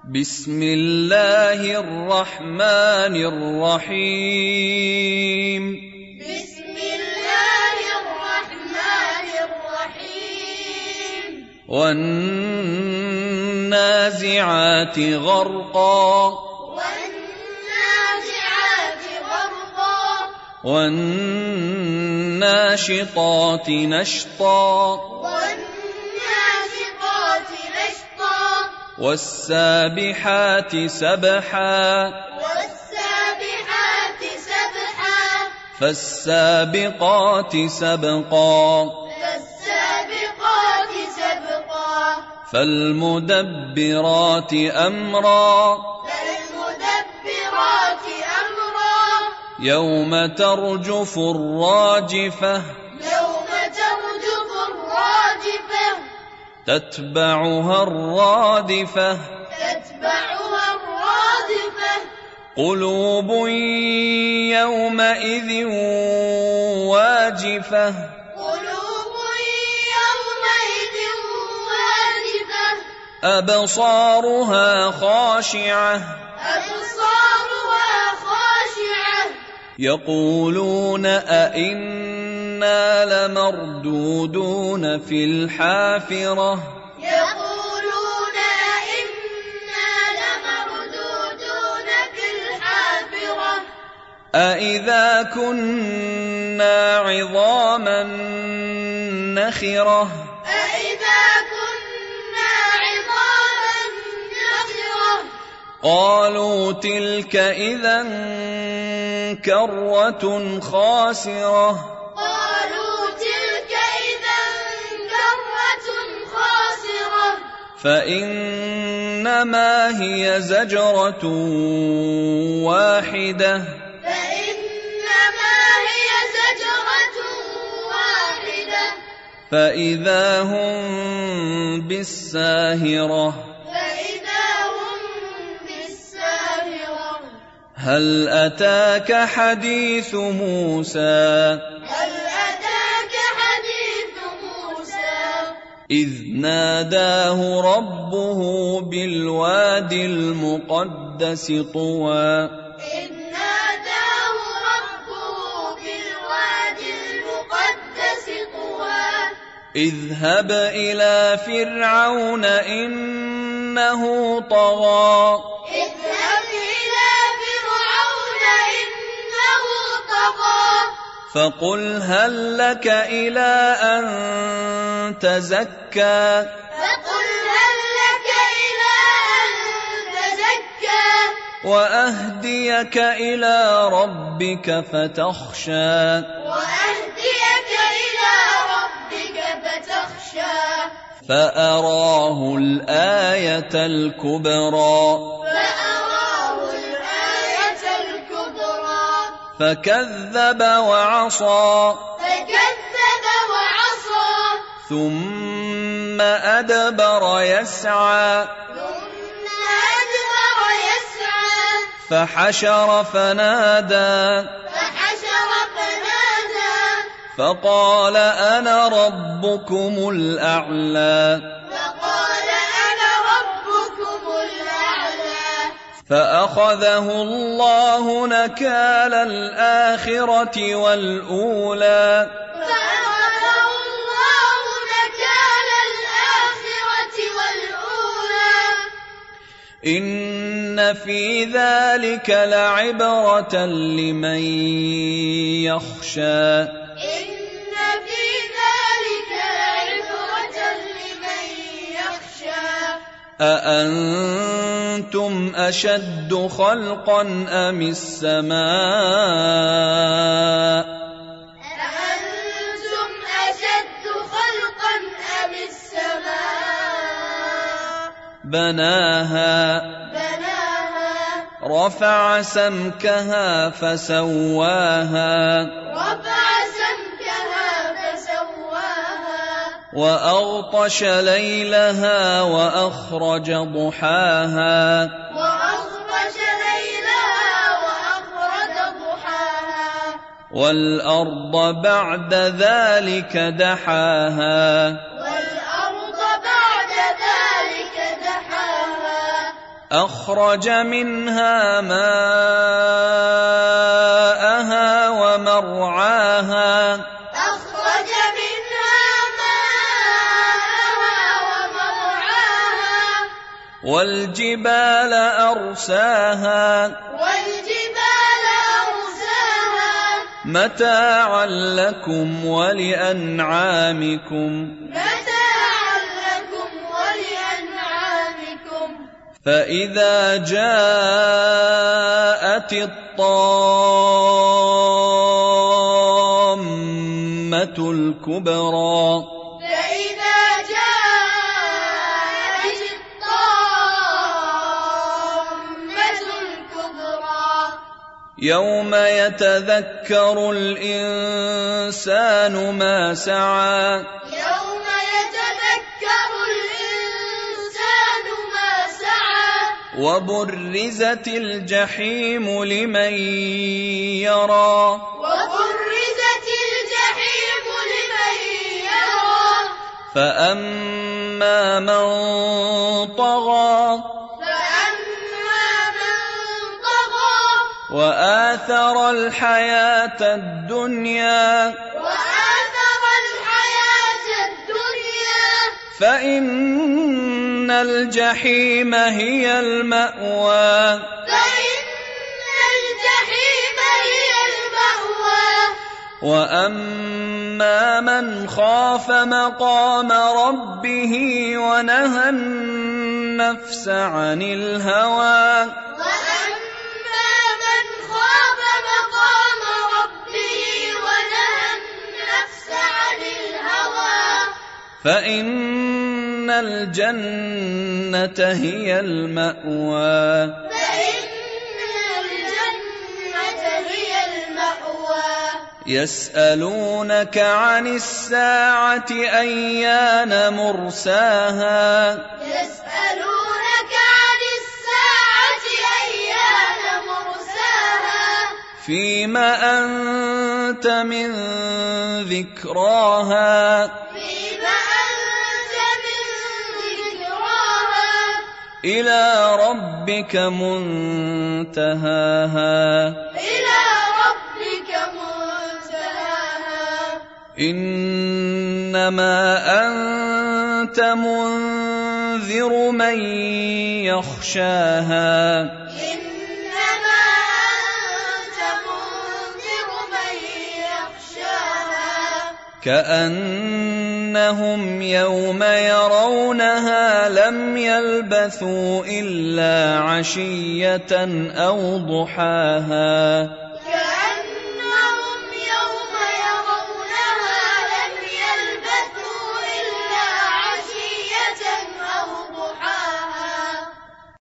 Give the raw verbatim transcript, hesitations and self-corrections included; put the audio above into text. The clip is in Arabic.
بسم الله الرحمن الرحيم بسم الله الرحمن الرحيم والنازعات غرقا والنازعات غرقا والناشطات نشطا والناشطات نشطا والسابحات سبحا والسابحات سبحا فالسابقات سبقا فالسابقات سبقا فالمدبرات أمرا فالمدبرات أمرا يوم ترجف الراجفة يوم ترجف الراجفة تتبعها الرادفة تتبعها الرادفة قلوب يومئذ واجفة قلوب يومئذ واجفة أبصارها خاشعة أبصارها خاشعة يقولون أئنا لمردودون في الحافرة يقولون إنا لمردودون في الحافرة أئذا كنا عظاما نخرة أإذا كنا عظاما نخرة قالوا تلك إذا كرة خاسرة قالوا تلك إذا كرة خاسرة فإنما هي زجرة واحدة فإنما هي زجرة واحدة فإذا هم بالساهرة فإذا هم بالساهرة هل أتاك حديث موسى هل أتاك حديث موسى إذ ناداه ربه بالوادي المقدس طوى إذ ناداه ربه بالوادي المقدس طوى اذهب إلى فرعون إنه طغى اذهب إلى فرعون إنه طغى فقل هل لك إلى أن تزكى فقل هل لك إلى أن تزكى وأهديك إلى ربك فتخشى وأهديك إلى ربك فتخشى فأراه الآية الكبرى فأراه الآية الكبرى فكذب وعصى فكذب وعصى ثم أدبر يسعى ثم أدبر يسعى فحشر فنادى فحشر فنادى فقال أنا ربكم الأعلى فقال أنا ربكم الأعلى فأخذه الله نكال الآخرة والأولى فأخذه الله نكال الآخرة والأولى إن في ذلك لعبرة لمن يخشى إن في ذلك لعبرة لمن يخشى أأنتم أشد خلقا أم السماء أأنتم أشد خلقا أم السماء بناها بناها رفع سمكها فسواها رفع سمكها فسواها وأغطش ليلها وأخرج ضحاها وأغطش ليلها وأخرج ضحاها والأرض بعد ذلك دحاها والأرض بعد ذلك دحاها أخرج منها ماءها ومرعاها أخرج منها ماءها ومرعاها والجبال أرساها والجبال أرساها متاعا لكم ولأنعامكم متاعا لكم ولأنعامكم فإذا جاءت الطامة الكبرى فإذا جاءت الطامة الكبرى يوم يتذكر الإنسان ما سعى يوم يتذكر الإنسان ما سعى وبرزت الجحيم لمن يرى وبرزت الجحيم لمن يرى فأما من طغى فأما من طغى وآثر الحياة الدنيا وآثر الحياة الدنيا فإن الجحيم هي المأوى فإن الجحيم هي المأوى وأما من خاف مقام ربه ونهى النفس عن الهوى وأما من خاف مقام ربه ونهى النفس عن الهوى فإن الجنة هي المأوى فإن الجنة هي المأوى يسألونك عن الساعة أيان مرساها يسألونك عن الساعة أيان مرساها فيما أنت من ذكراها فيما أنت من ذكراها إلى ربك منتهاها إلى ربك منتهاها إنما أنت منذر من يخشاها إنما أنت منذر من يخشاها كأنهم يوم يرونها لم يلبثوا إلا عشية أو ضحاها